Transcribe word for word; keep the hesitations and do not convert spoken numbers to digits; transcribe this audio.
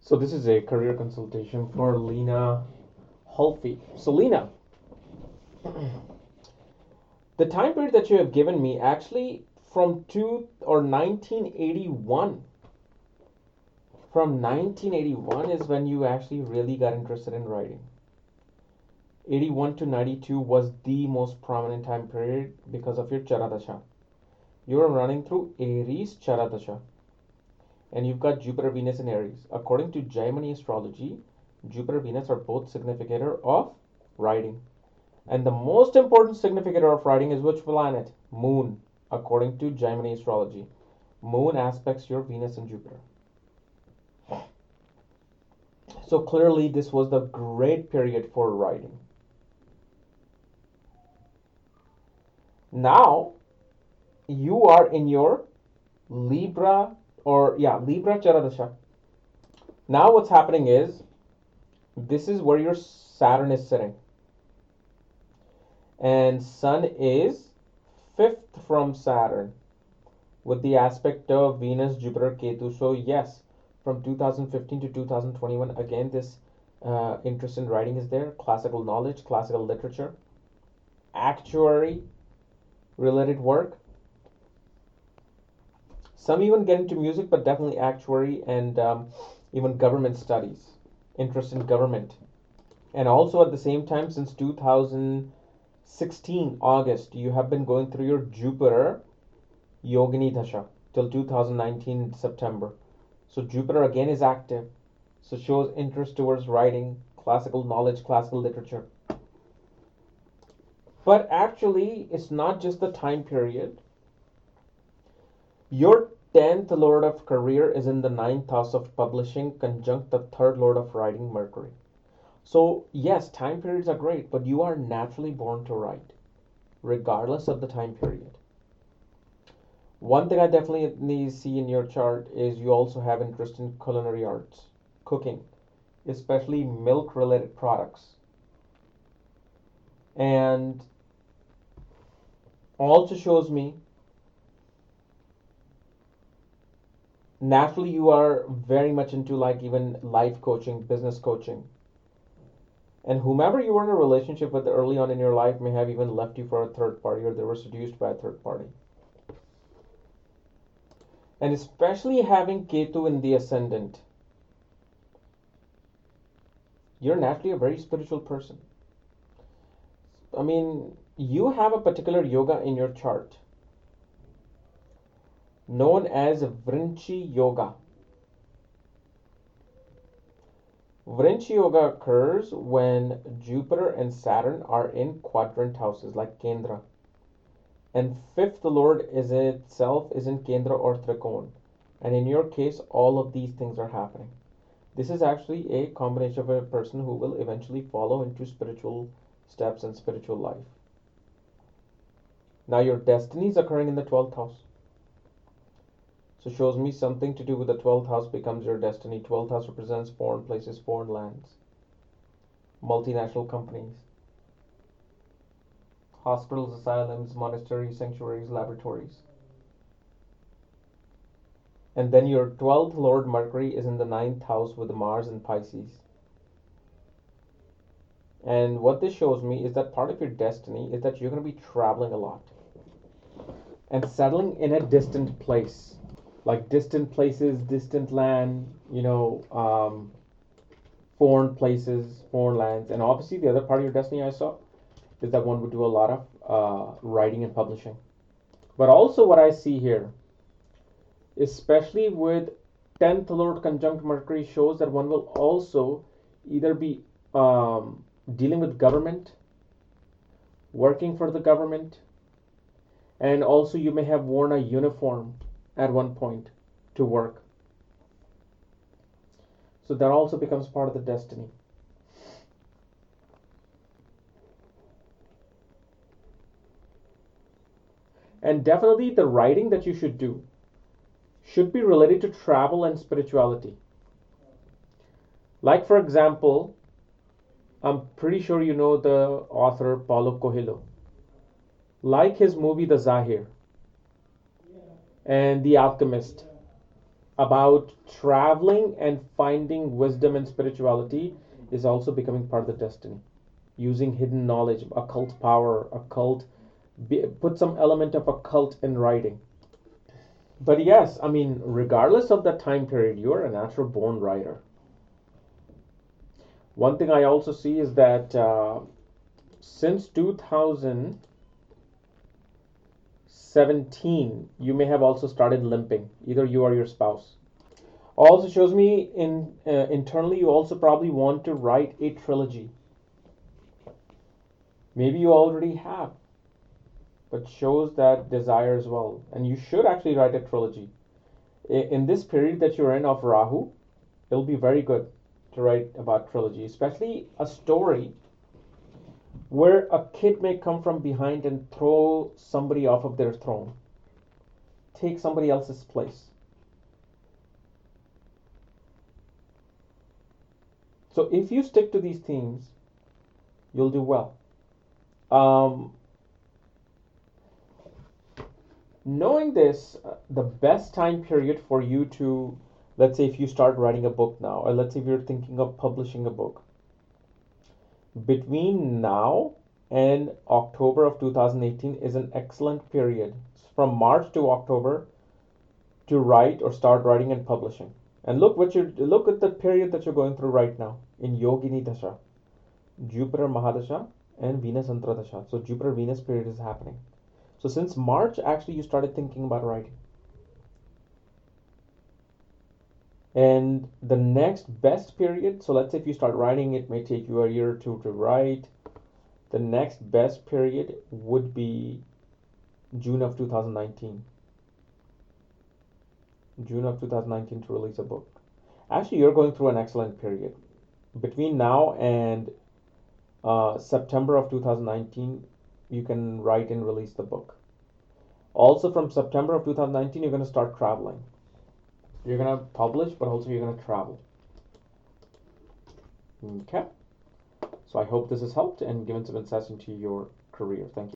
So this is a career consultation for Lena Holfi. So Lena, the time period that you have given me actually from two or nineteen eighty-one. From nineteen eighty-one is when you actually really got interested in writing. eighty-one to ninety-two was the most prominent time period because of your Charadasha. You are running through Aries Charadasha. And you've got Jupiter, Venus, and Aries. According to Jaimini astrology, Jupiter, Venus are both significator of writing. And the most important significator of writing is which planet? Moon, according to Jaimini astrology. Moon aspects your Venus and Jupiter. So clearly, this was the great period for writing. Now, you are in your Libra or yeah, Libra Charadasha. Now what's happening is this is where your Saturn is sitting. And Sun is fifth from Saturn with the aspect of Venus, Jupiter, Ketu. So yes, from two thousand fifteen to two thousand twenty-one, again, this uh, interest in writing is there. Classical knowledge, classical literature, actuary related work. Some even get into music, but definitely actuary and um, even government studies, interest in government. And also at the same time, since two thousand sixteen August, you have been going through your Jupiter Yogini Dasha till two thousand nineteen September. So Jupiter again is active, so shows interest towards writing, classical knowledge, classical literature. But actually, it's not just the time period. Your tenth lord of career is in the ninth house of publishing, conjunct the third lord of writing, Mercury. So, yes, time periods are great, but you are naturally born to write, regardless of the time period. One thing I definitely see in your chart is you also have interest in culinary arts, cooking, especially milk related products. And also shows me naturally you are very much into like even life coaching, business coaching. And whomever you were in a relationship with early on in your life may have even left you for a third party or they were seduced by a third party. And especially having Ketu in the ascendant, you're naturally a very spiritual person. I mean, you have a particular yoga in your chart known as Vrinchi Yoga. Vrinchi Yoga occurs when Jupiter and Saturn are in quadrant houses like Kendra. And fifth lord is itself is in Kendra or Trikon. And in your case, all of these things are happening. This is actually a combination of a person who will eventually follow into spiritual steps and spiritual life. Now your destiny is occurring in the twelfth house. So shows me something to do with the twelfth house becomes your destiny. twelfth house represents foreign places, foreign lands, multinational companies, hospitals, asylums, monasteries, sanctuaries, laboratories. And then your twelfth lord Mercury is in the ninth house with Mars and Pisces. And what this shows me is that part of your destiny is that you're going to be traveling a lot and settling in a distant place. Like distant places, distant land, you know, um, foreign places, foreign lands. And obviously the other part of your destiny I saw is that one would do a lot of uh, writing and publishing. But also what I see here, especially with tenth lord conjunct Mercury, shows that one will also either be um, dealing with government, working for the government, and also you may have worn a uniform at one point to work. So that also becomes part of the destiny. And definitely the writing that you should do should be related to travel and spirituality. Like for example, I'm pretty sure you know the author Paulo Coelho. Like his movie The Zahir and The Alchemist. about traveling and finding wisdom and spirituality is also becoming part of the destiny. Using hidden knowledge, occult power, occult, be, put some element of occult in writing. But yes, I mean, regardless of that time period, you're a natural born writer. One thing I also see is that uh, since two thousand seventeen, you may have also started limping, either you or your spouse. Also shows me in uh, internally you also probably want to write a trilogy. Maybe you already have, but shows that desire as well. And you should actually write a trilogy. In this period that you're in of Rahu, it'll be very good to write about trilogy, especially a story where a kid may come from behind and throw somebody off of their throne, take somebody else's place. So if you stick to these themes, you'll do well. Um, knowing this, uh, the best time period for you to, let's say if you start writing a book now, or let's say if you're thinking of publishing a book, between now and October of two thousand eighteen is an excellent period. From March to October to write or start writing and publishing. And look what you look at the period that you're going through right now in Yogini Dasha, Jupiter Mahadasha and Venus Antradasha. So Jupiter Venus period is happening. So since March, actually, you started thinking about writing. And the next best period, so let's say if you start writing, it may take you a year or two to write. The next best period would be June of two thousand nineteen. June of two thousand nineteen to release a book. Actually, you're going through an excellent period. Between now and uh, September of two thousand nineteen, you can write and release the book. Also, from September of two thousand nineteen, you're going to start traveling. You're going to publish, but also you're going to travel. Okay. So I hope this has helped and given some insights into your career. Thank you.